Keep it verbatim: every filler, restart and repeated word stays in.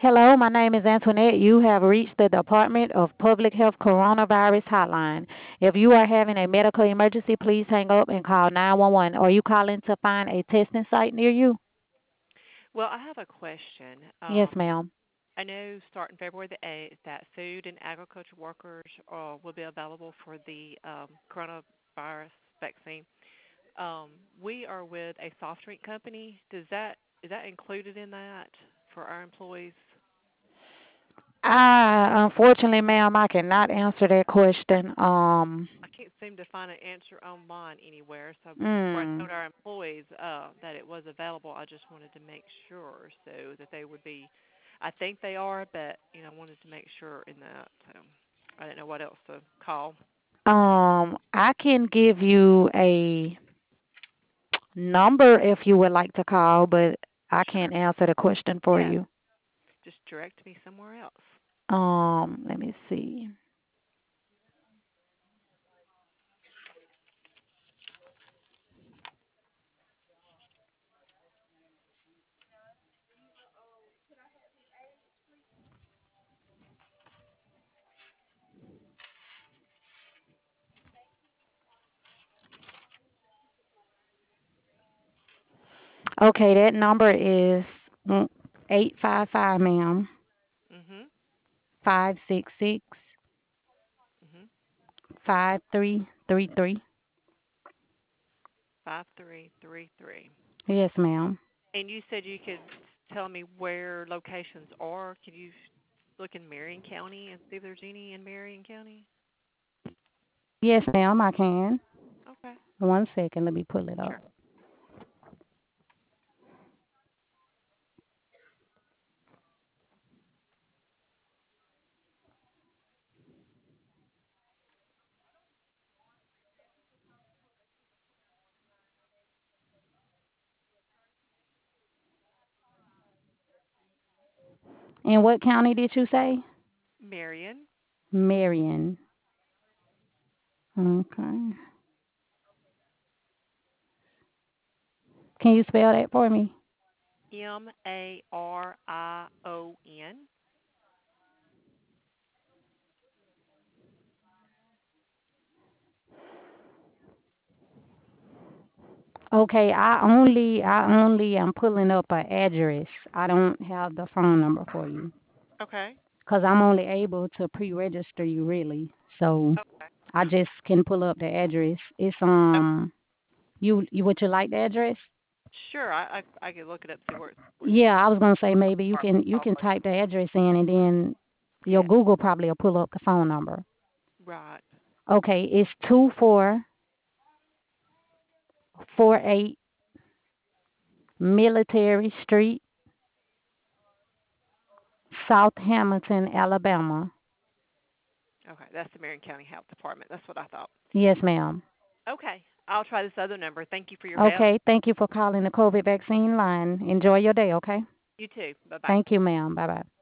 Hello, my name is Antoinette. You have reached the Department of Public Health Coronavirus Hotline. If you are having a medical emergency, please hang up and call nine one one. Are you calling to find a testing site near you? Well, I have a question. Yes, Um, ma'am. I know starting February the eighth that food and agriculture workers uh, will be available for the um, coronavirus vaccine. Um, we are with a soft drink company. Does that is that included in that for our employees? I unfortunately, ma'am, I cannot answer that question. Um, I can't seem to find an answer online anywhere. So before I mm, told our employees uh, that it was available, I just wanted to make sure so that they would be. I think they are, but you know, I wanted to make sure in that. So I didn't know what else to call. um, I can give you a number if you would like to call, but I Sure. can't answer the question for Yeah. you. Just direct me somewhere else. Um, let me see. Okay, that number is eight five five, ma'am, Mhm. five six six Mhm. five three three three. Five three three three. Yes, ma'am. And you said you could tell me where locations are. Could you look in Marion County and see if there's any in Marion County? Yes, ma'am, I can. Okay. One second, let me pull it Sure. up. In what county did you say? Marion. Marion. Okay. Can you spell that for me? M A R I O N. Okay, I only I only am pulling up an address. I don't have the phone number for you Okay. because I'm only able to pre-register you really. So Okay. I just can pull up the address. It's um you you would you like the address? Sure. I I, I could look it up, see where it's where Yeah, I was gonna say what maybe you department can it's you can probably. type the address in and then your Yeah. Google probably will pull up the phone number. Right. Okay, it's two four four eight Military Street, South Hamilton, Alabama. Okay. That's the Marion County Health Department. That's what I thought. Yes, ma'am. Okay. I'll try this other number. Thank you for your help. Okay, thank you for calling the COVID vaccine line. Enjoy your day, okay? You too. Bye bye. Thank you, ma'am. Bye bye.